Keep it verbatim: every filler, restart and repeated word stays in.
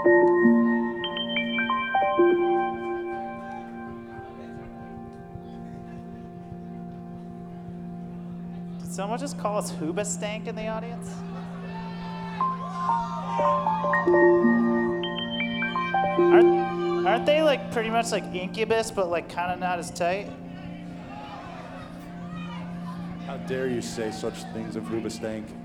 Did someone just call us Hoobastank in the audience? Aren't, aren't they like pretty much like Incubus, but like kind of not as tight? How dare you say such things of Hoobastank?